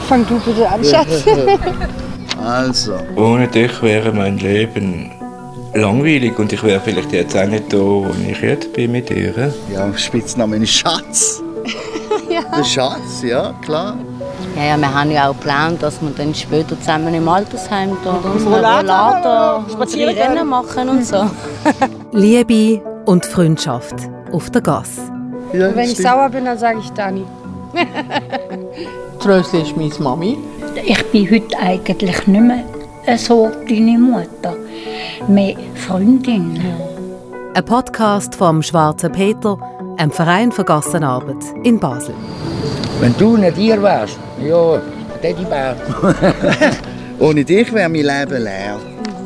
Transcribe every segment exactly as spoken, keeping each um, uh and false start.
fang du bitte an, Schatz. Also. Ohne dich wäre mein Leben langweilig und ich wäre vielleicht jetzt auch nicht da, wo ich jetzt bin mit dir. Ja, Spitzname ist Schatz. Ja. Der Schatz, ja, klar. Ja, ja, wir haben ja auch geplant, dass wir dann später zusammen im Altersheim da unsere Rollator unsere Rennen machen und so. Liebe und Freundschaft auf der Gasse. Ja, wenn ich sauer bin, dann sage ich Dani. Trösli ist meine Mami. Ich bin heute eigentlich nicht mehr so deine Mutter, mehr Freundin. Ein Podcast vom Schwarzen Peter, einem Verein für Gassenarbeit in Basel. Wenn du nicht hier wärst, ja, Teddybär. Ohne dich wäre mein Leben leer.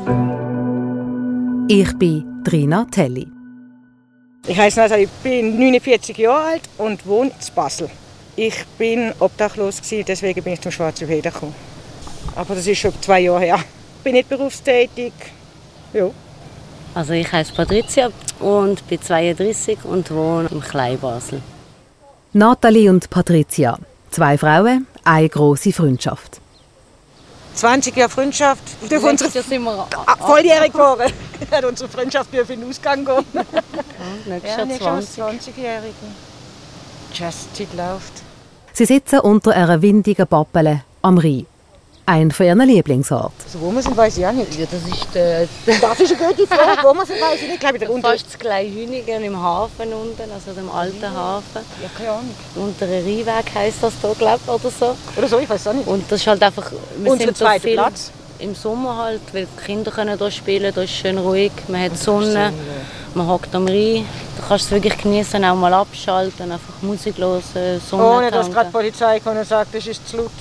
Ich bin Trina Telli. Ich heiße also, ich bin neunundvierzig Jahre alt und wohne in Basel. Ich bin obdachlos gewesen, deswegen bin ich zum Schwarzen Peter gekommen. Aber das ist schon zwei Jahre her. Ich bin nicht berufstätig. Ja. Also ich heiße Patricia und bin zweiunddreißig und wohne im Kleinbasel. Nathalie und Patricia, zwei Frauen, eine grosse Freundschaft. zwanzig Jahre Freundschaft. Durch unsere sind wir volljährig geworden. Hat unsere Freundschaft dürfen in den Ausgang gehen. Ja, ja, nicht schon zwanzigjährigen. Just läuft. Sie sitzen unter einer windigen Pappele am Rhein. Ein von ihren Lieblingsorten. Also wo wir sind, weiß ich auch nicht. Ja, das ist der... Das ist eine gute Frage. Wo wir sind, weiß ich nicht. Ich glaube, der unter... Fast das Kleinhünigen im Hafen unten, also dem alten Hafen. Ja, keine Ahnung. Untere Rheinweg heisst das hier, glaube ich, oder so. Oder so, ich weiß auch nicht. Und das ist halt einfach... Wir Unser sind so zweiter viel Platz. Im Sommer halt, weil die Kinder können hier spielen, da ist schön ruhig, man hat Sonne, man hockt am Rhein. Du kannst es wirklich genießen, auch mal abschalten, einfach Musik hören, Sonne Ohne dass tanken. gerade die Polizei kommt und sagt, das ist zu laut.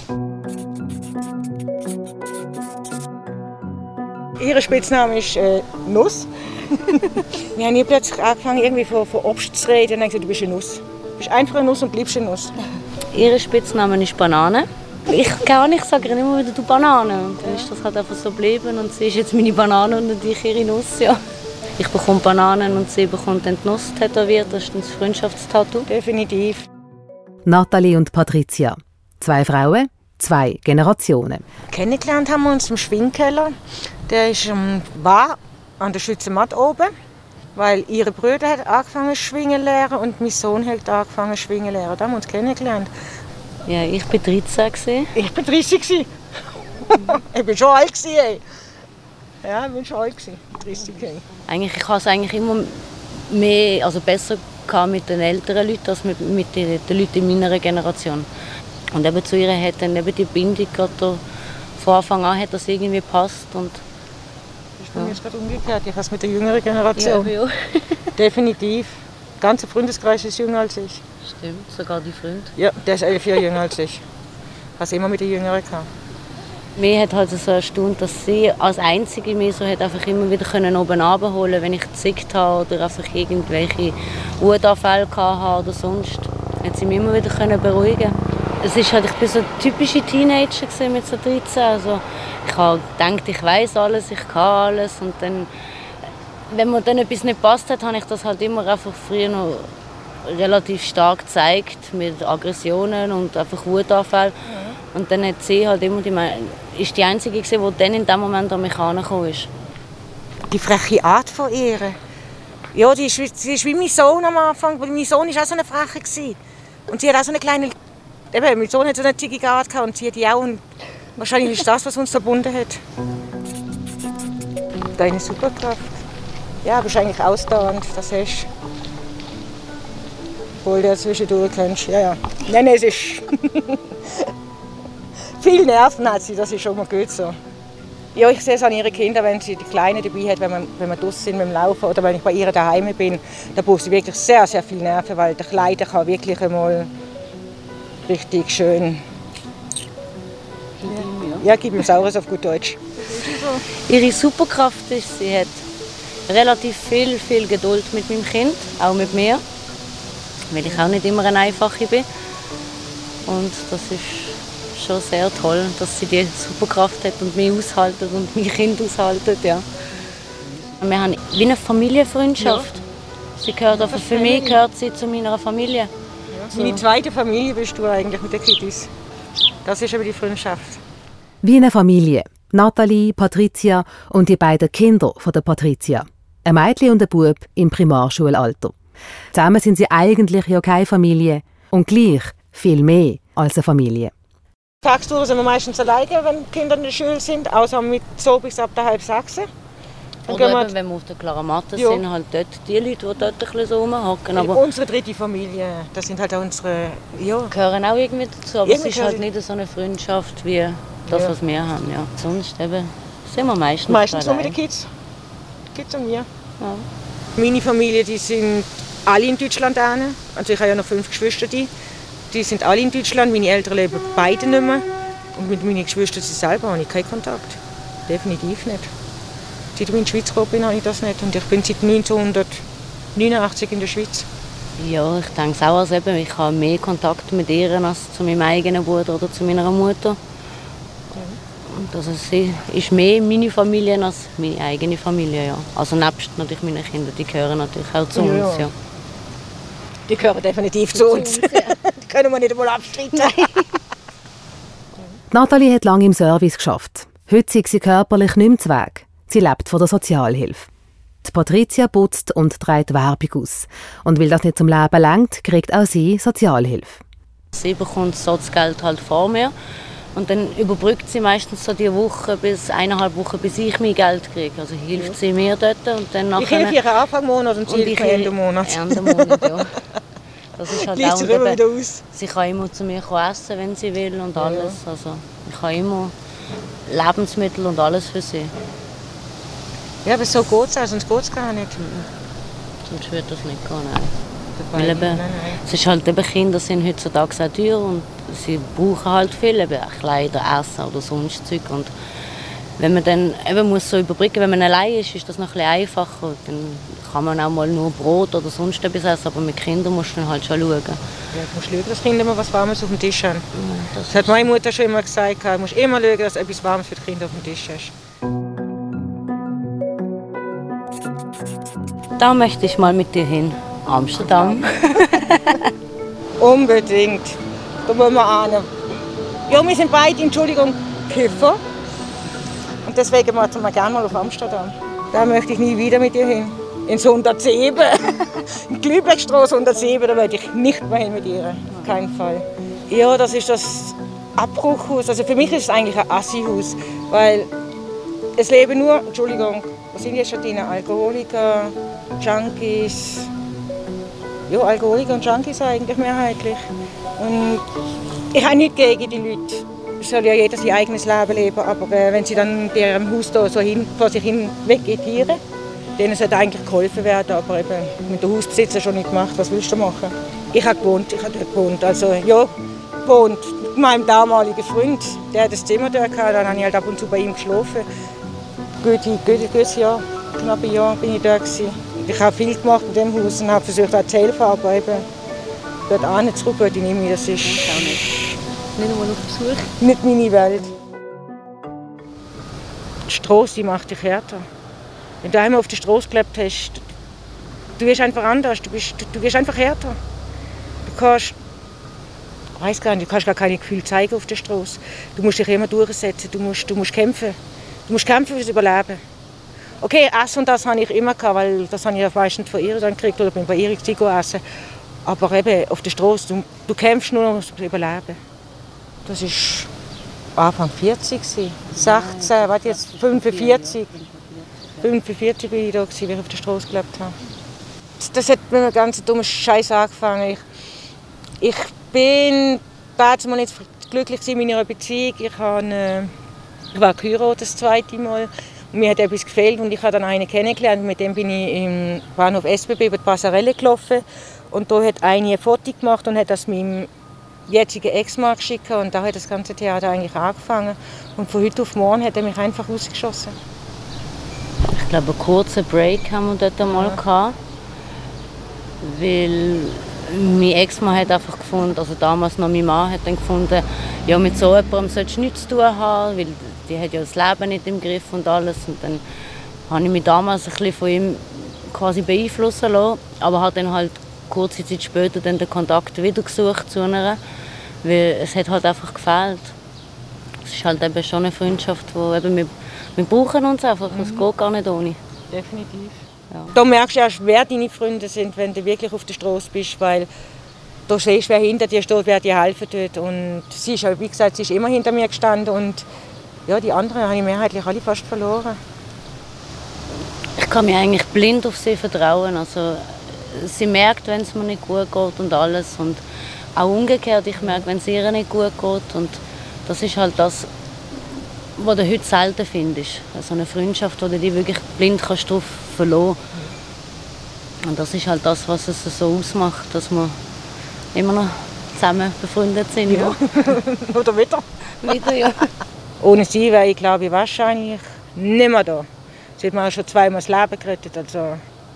Ihr Spitzname ist äh, Nuss. Wir haben hier plötzlich angefangen, irgendwie von, von Obst zu reden. Und dann gesagt, du bist eine Nuss. Du bist einfach eine Nuss und bleibst eine Nuss. Ihr Spitzname ist Banane. Ich kann nicht sagen, immer wieder du Banane. Und dann ist das halt einfach so geblieben. Und sie ist jetzt meine Banane und ich ihre Nuss. Ja. Ich bekomme Bananen und sie bekommt dann die Nuss tätowiert. Das ist ein Freundschaftstattoo. Definitiv. Nathalie und Patricia, zwei Frauen, zwei Generationen. Kennengelernt haben wir uns im Schwingkeller. Der ist um, war an der Schützenmatt oben, weil ihre Brüder hat angefangen zu schwingen lernen und mein Sohn hat angefangen zu schwingen lernen. Da haben wir uns kennengelernt. Ja, ich war dreizehn. Ich war dreißig. Ich bin schon alt. Ey. Ja, ich bin schon alt. dreißig. Eigentlich, ich hatte es eigentlich immer mehr, also besser mit den älteren Leuten als mit, mit den, den Leuten in meiner Generation. Und eben zu ihr hat dann eben die Bindung gerade von Anfang an hat das irgendwie gepasst. Und ich bin ja. Jetzt gerade umgekehrt, ich habe es mit der jüngeren Generation. Ja, ja. Definitiv. Der ganze Freundeskreis ist jünger als ich. Stimmt, sogar die Freund. Ja, der ist elf Jahre jünger als ich. Ich habe es immer mit den Jüngeren gehabt. Mir hat halt so erstaunt, dass sie als Einzige mich so hat einfach immer wieder können oben runterholen, wenn ich gezickt habe oder einfach irgendwelche Wutanfälle hatte oder sonst. Hat sie mich immer wieder können beruhigen. Es ist halt, ich bin so eine typische Teenager mit so dreizehn. Also ich habe gedacht, ich weiß alles, ich kann alles. Und dann, wenn mir dann etwas nicht passt hat, habe ich das halt immer einfach früher noch relativ stark gezeigt mit Aggressionen und einfach Wutanfällen. Mhm. Und dann hat sie halt immer die, ist die Einzige gewesen, die dann in dem Moment an mich herangekommen ist. Die freche Art von ihr. Ja, die ist, die ist wie mein Sohn am Anfang, weil mein Sohn war auch so eine Freche gewesen. Und sie hat auch so eine kleine, eben, mein Sohn hat so eine zickige Art gehabt und sie hat die auch. Und wahrscheinlich ist das, was uns verbunden hat. Deine Superkraft. Ja, du bist eigentlich ausdauernd, das hast du. Obwohl du zwischendurch kannst. Ja, ja. Nein, es ist. Viel Nerven hat sie, das ist schon mal gut so. Ja, ich sehe es an ihren Kindern, wenn sie die Kleinen dabei hat, wenn wir, wenn wir draußen sind mit dem Laufen oder wenn ich bei ihr daheim bin, da braucht sie wirklich sehr, sehr viel Nerven, weil der Kleine kann wirklich einmal richtig schön. Ja, gib ihm Saures auf gut Deutsch. Ihre Superkraft ist, sie hat relativ viel, viel Geduld mit meinem Kind, auch mit mir, weil ich auch nicht immer eine Einfache bin. Und das ist schon sehr toll, dass sie die Superkraft hat und mich aushalten und mein Kind aushalten. Ja. Wir haben wie eine Familienfreundschaft. Ja. Sie gehört einfach, für mich gehört sie zu meiner Familie. Ja. Meine zweite Familie bist du eigentlich mit den Kiddies. Das ist eben die Freundschaft. Wie eine Familie. Nathalie, Patricia und die beiden Kinder von der Patricia. Ein Mädchen und ein Bub im Primarschulalter. Zusammen sind sie eigentlich ja keine Familie und gleich viel mehr als eine Familie. Tagsüber sind wir meistens alleine, wenn die Kinder in der Schule sind, außer mit so bis ab der halb sechs. Oder eben, wir, wenn wir auf der Klaramatte ja. sind, halt dort die Leute, die dort ein bisschen so rumhocken. Aber unsere dritte Familie, das sind halt auch unsere... Ja. Gehören auch irgendwie dazu, aber irgendwie es ist halt nicht so eine Freundschaft wie das, ja. was wir haben. Ja. Sonst eben sind wir meistens Meistens so mit den Kids. Die Kids und wir. Ja. Meine Familie, die sind alle in Deutschland. Also ich habe ja noch fünf Geschwister. Die, die sind alle in Deutschland. Meine Eltern leben beide nicht mehr. Und mit meinen Geschwistern selber habe ich keinen Kontakt. Definitiv nicht. Seit ich in die Schweiz gekommen bin, habe ich das nicht. Und ich bin seit neunzehnhundertneunundachtzig in der Schweiz. Ja, ich denke es auch. Also eben, ich habe mehr Kontakt mit ihr als zu meinem eigenen Bruder oder zu meiner Mutter. Und also sie ist mehr meine Familie als meine eigene Familie. Ja. Also nebst natürlich meine Kinder, die gehören natürlich auch zu ja, uns. Ja. Die gehören definitiv zu uns. Zu uns ja. Die können wir nicht einmal abstreiten. Nathalie hat lange im Service geschafft. Heute ist sie körperlich nicht mehr zu Weg. Sie lebt von der Sozialhilfe. Die Patricia putzt und trägt Werbung aus. Und weil das nicht zum Leben reicht, kriegt auch sie Sozialhilfe. Sie bekommt das Sozialgeld halt vor mir. Und dann überbrückt sie meistens so die Woche bis eineinhalb Wochen, bis ich mein Geld kriege. Also hilft sie mir dort. Und dann nachher, ich helfe ihr Anfang Monat und sie hilft mir Ende Monat. Ende Monat, ja. Das ist halt Liest auch immer wieder aus. Sie kann immer zu mir essen, wenn sie will und alles. Ja. Also ich habe immer Lebensmittel und alles für sie. Ja, aber so geht es auch, sonst geht es gar nicht. Sonst wird das nicht gehen, nein. Weil eben, nein, nein. Es ist halt eben, Kinder sind heutzutage sehr teuer und sie brauchen halt viel, eben Kleider, Essen oder sonst Zeug. Und wenn man dann eben muss so überbrücken, wenn man allein ist, ist das noch ein bisschen einfacher. Dann kann man auch mal nur Brot oder sonst etwas essen, aber mit Kindern musst du dann halt schon schauen. Ja, du musst schauen, dass Kinder immer was Warmes auf dem Tisch haben. Ja, das, das hat meine Mutter schon immer gesagt, du musst immer schauen, dass du etwas Warmes für die Kinder auf dem Tisch hast. Da möchte ich mal mit dir hin. Amsterdam. Unbedingt. Da wollen wir hin. Ja, wir sind beide, Entschuldigung, Kiffer. Und deswegen möchten wir gerne mal auf Amsterdam. Da möchte ich nie wieder mit dir hin. Ins hundertsieben. In die Lübeckstraße hundertsieben, da möchte ich nicht mehr hin mit ihr. Auf keinen Fall. Ja, das ist das Abbruchhaus. Also für mich ist es eigentlich ein Assi-Haus. Weil es leben nur, Entschuldigung, was sind jetzt schon drin? Alkoholiker, Junkies. Ja, Alkoholiker und Junkies eigentlich mehrheitlich. Und ich habe nichts gegen die Leute. Es soll ja jeder sein eigenes Leben leben. Aber äh, wenn sie dann in ihrem Haus da so hin, vor sich hin vegetieren, denen sollte eigentlich geholfen werden. Aber eben mit dem Hausbesitzer schon nicht gemacht. Was willst du machen? Ich habe gewohnt, ich habe dort gewohnt. Also ja, gewohnt. Mit meinem damaligen Freund, der hat das Zimmer dort gehabt. Dann habe ich halt ab und zu bei ihm geschlafen. Gute, gute, gutes Jahr, knapp ein Jahr bin ich da gewesen. Ich habe viel gemacht in diesem Haus und habe versucht auch zu helfen, aber eben dort auch nicht zurück, ich nehme, das ist auch nicht. Nicht einmal auf Besuch. Nicht meine Welt. Die Strasse macht dich härter. Wenn du einmal auf der Strasse gelebt hast, du wirst einfach anders, du, bist, du, du wirst einfach härter. Du kannst, ich weiss gar nicht, du kannst gar keine Gefühle zeigen auf der Strasse. Du musst dich immer durchsetzen, du musst, du musst kämpfen. Du musst kämpfen fürs Überleben. Okay, Essen und das habe ich immer gehabt, weil das habe ich meistens von ihr dann gekriegt oder bin bei ihr essen. Aber eben auf der Straße, du, du kämpfst nur noch ums Überleben. Das war Anfang vierzig, sechzehn, warte jetzt, fünfundvierzig. fünfundvierzig bin ich da, als ich auf der Straße gelebt habe. Das hat mit einem ganz dummen Scheiß angefangen. Ich, ich bin damals mal nicht glücklich in meiner Beziehung. Ich habe Ich war geheiratet das zweite Mal und mir hat etwas gefehlt und ich habe dann einen kennengelernt. Mit dem bin ich im Bahnhof S B B über die Passarelle gelaufen und da hat eine ein Foto gemacht und hat das meinem jetzigen Ex-Mann geschickt und da hat das ganze Theater eigentlich angefangen und von heute auf morgen hat er mich einfach rausgeschossen. Ich glaube, einen kurzen Break haben wir dort einmal ja. gehabt, weil mein Ex-Mann hat einfach gefunden, also damals noch mein Mann hat dann gefunden, ja, mit so jemandem sollst du nichts zu tun haben, weil die hat ja das Leben nicht im Griff und alles. Und dann habe ich mich damals ein bisschen von ihm quasi beeinflussen lassen, aber habe dann halt kurze Zeit später dann den Kontakt wieder gesucht zu einer. Weil es hat halt einfach gefehlt. Es ist halt eben schon eine Freundschaft, wo eben wir, wir brauchen uns einfach. Es mhm. geht gar nicht ohne. Definitiv. Ja. Da merkst du erst, wer deine Freunde sind, wenn du wirklich auf der Straße bist, weil du siehst, wer hinter dir steht, wer dir helfen tut. Und sie ist, wie gesagt, sie ist immer hinter mir gestanden und ja, die anderen habe ich mehrheitlich alle fast verloren. Ich kann mir eigentlich blind auf sie vertrauen. Also, sie merkt, wenn es mir nicht gut geht und alles. Und auch umgekehrt, ich merke, wenn es ihr nicht gut geht. Und das ist halt das, was du heute selten findest. Also eine Freundschaft, wo du dich wirklich blind kannst drauf verlassen kannst. Und das ist halt das, was es so ausmacht, dass wir immer noch zusammen befreundet sind. Ja. Oder wieder. Wieder, ja. Ohne sie wäre ich, glaube ich, wahrscheinlich nicht mehr da. Sie hat mir auch schon zweimal das Leben gerettet. Also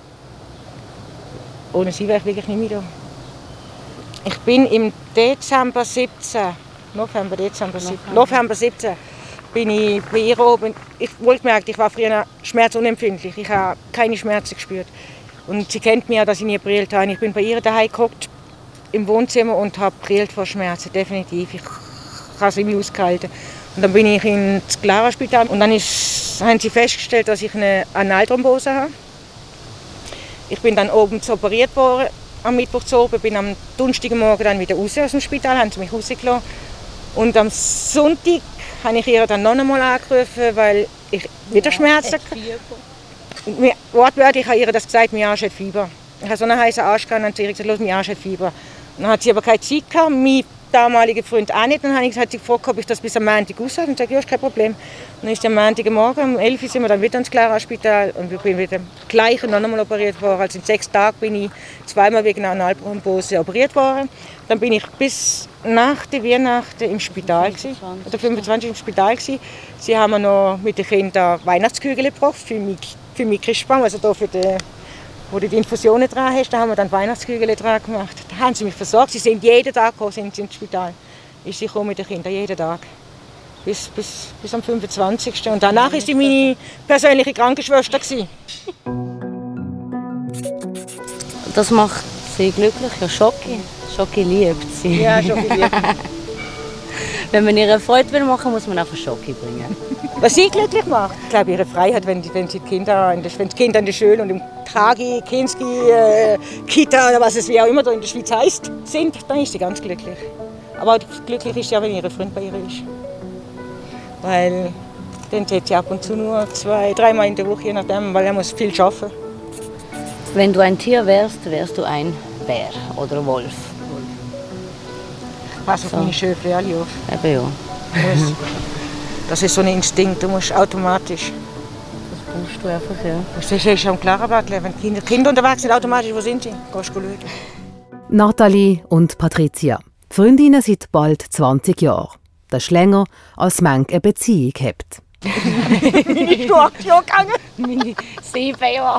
ohne sie wäre ich wirklich nicht mehr da. Ich bin im Dezember siebzehn, November, Dezember siebzehn, November siebzehn, bin ich bei ihr oben. Ich wohlgemerkt, ich war früher schmerzunempfindlich. Ich habe keine Schmerzen gespürt. Und sie kennt mich ja, dass ich nie brillt habe. Ich bin bei ihr daheim gehockt im Wohnzimmer und habe brillt vor Schmerzen, definitiv. Ich habe es nicht ausgehalten. Und dann bin ich ins Clara-Spital und dann ist, haben sie festgestellt, dass ich eine Analthrombose habe. Ich bin dann oben operiert worden am Mittwoch zu oben, bin am Donnerstagmorgen dann wieder raus aus dem Spital, haben sie mich rausgelassen. Und am Sonntag habe ich ihr dann noch einmal angerufen, weil ich wieder Schmerzen hatte. Wortwörtlich habe ich ihr das gesagt, mein Arsch hat Fieber. Ich habe so einen heißen Arsch gehabt und dann habe ich gesagt, mein Arsch hat Fieber. Dann hat sie aber keine Zeit gehabt, mein damaliger Freund auch nicht. Dann habe ich, hat sie gefragt, ob ich das bis am Montag aushalte. Und ich sagte, ja, ist kein Problem. Dann ist am Montagmorgen um elf Uhr sind wir dann wieder ins Clara-Spital und ich bin wieder gleich noch einmal operiert worden. Also in sechs Tagen bin ich zweimal wegen einer Analthrombose operiert worden. Dann bin ich bis nach der Weihnachten im Spital gewesen, oder fünfundzwanzig im Spital gewesen. Sie haben mir noch mit den Kindern Weihnachtskügel gebracht für mich, für mich Christbaum, also da für die, wo du die Infusionen dran hast. Da haben wir dann Weihnachtskügel dran gemacht. Da haben sie mich versorgt. Sie sind jeden Tag gekommen, sind sie ins Spital. Ist sie gekommen mit den Kindern, jeden Tag. Bis, bis, bis am fünfundzwanzigsten Und danach war sie meine persönliche Krankenschwester gewesen. Das macht sie glücklich, ja, Schoki. Schoki liebt sie. Ja, Schoki liebt Wenn man ihre Freude will machen, muss man einfach Schoki bringen. Was sie glücklich macht, ich glaube, ihre Freiheit, wenn, wenn, sie die Kinder, wenn die Kinder in der Schule und im Tagi, Kinski, äh, Kita oder was es wie auch immer da in der Schweiz heißt, sind, dann ist sie ganz glücklich. Aber glücklich ist sie auch, wenn ihre Freund bei ihr ist. Weil dann tät sie ab und zu nur zwei, dreimal in der Woche, je nachdem, weil er muss viel arbeiten. Wenn du ein Tier wärst, wärst du ein Bär oder Wolf. Pass auf so. Meine Schöfli alle auf. Eben ja. Das ist so ein Instinkt, du musst automatisch. Das brauchst du einfach, ja. Das ist schon am Klarenblatt, wenn Kinder, Kinder unterwegs sind, automatisch, wo sind sie? Gehst du schauen. Nathalie und Patricia. Freundinnen seit bald zwanzig Jahren. Das ist länger, als manch eine Beziehung hat. Meine ist acht Jahre gegangen. Meine sieben Jahre.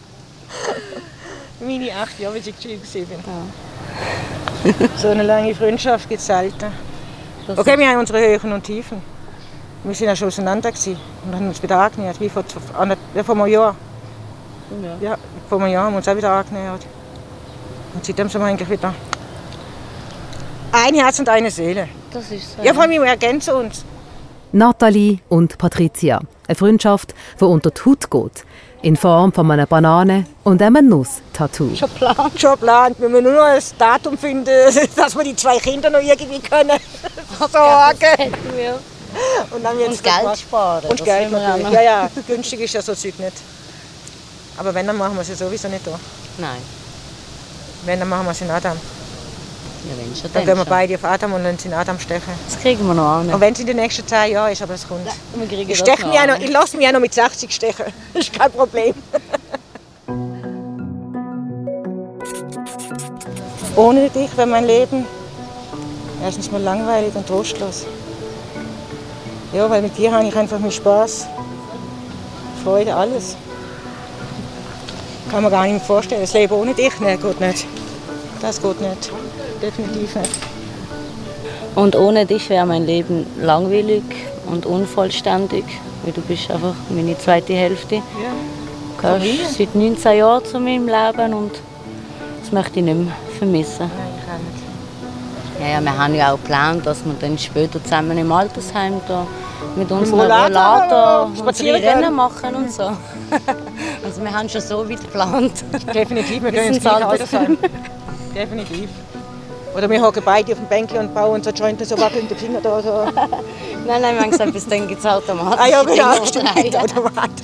Meine acht Jahre, wie ich geschrieben bin. Ja. So eine lange Freundschaft gibt es selten. Okay, wir haben unsere Höhen und Tiefen. Wir sind ja schon auseinander gewesen und haben uns wieder angenähert, wie vor, vor einem Jahr. Ja. Ja, vor einem Jahr haben wir uns auch wieder angenähert. Und seitdem sind wir eigentlich wieder ein Herz und eine Seele. Das ist so. Ja, vor allem, wir ergänzen uns. Nathalie und Patricia. Eine Freundschaft, die unter die Haut geht. In Form von einer Banane und einem Nuss-Tattoo. Schon geplant. Schon geplant. Wir müssen nur noch ein Datum finden, dass wir die zwei Kinder noch irgendwie können sorgen. Und, dann und Geld sparen. Und Geld natürlich. Ja, ja, günstig ist ja so Zeug nicht. Aber wenn, dann machen wir es ja sowieso nicht da. Nein. Wenn, dann machen wir es in Adam. Ja, wenn schon, dann, dann gehen wir schon. beide auf Adam und lassen sie in Adam stechen. Das kriegen wir noch an. Und wenn es in den nächsten zehn Jahren ist, aber es kommt. Ja, ich steche mich auch noch, ich lasse mich auch noch mit sechzig stechen. Das ist kein Problem. Ohne dich wäre mein Leben erstens mal langweilig und trostlos. Ja, weil mit dir habe ich einfach mehr Spaß, Freude, alles. Kann man gar nicht mehr vorstellen. Das Leben ohne dich, nein, geht nicht. Das geht nicht. Definitiv nicht. Und ohne dich wäre mein Leben langweilig und unvollständig. Weil du bist einfach meine zweite Hälfte. Ja. Du gehörst seit neunzehn Jahren zu meinem Leben und das möchte ich nicht mehr vermissen. Nein, ich auch nicht. Ja, ja, wir haben ja auch geplant, dass wir dann später zusammen im Altersheim da mit uns Im einen Rollator Rollator spazieren Rennen gehen. machen und so. Also wir haben schon so weit geplant. Definitiv, wir Bis gehen ins ins gleiche Altersheim. Altersheim. Definitiv. Oder wir hocken beide auf dem Bänkchen und bauen so Jointen so wackeln die Finger da so. Nein, nein, wir haben gesagt, bis dann gibt es automatisch. Ah ja, genau, die stimmt, Reihe. automatisch.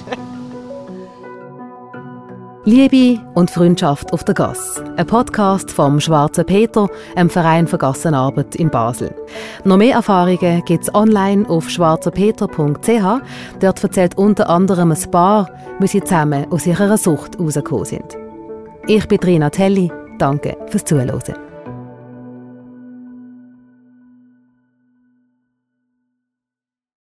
Liebe und Freundschaft auf der Gasse. Ein Podcast vom Schwarzen Peter, einem Verein für Gassenarbeit in Basel. Noch mehr Erfahrungen gibt es online auf schwarzer peter punkt c h. Dort erzählt unter anderem ein Paar, wie sie zusammen aus ihrer Sucht rausgekommen sind. Ich bin Rina Telli. Danke fürs Zuhören.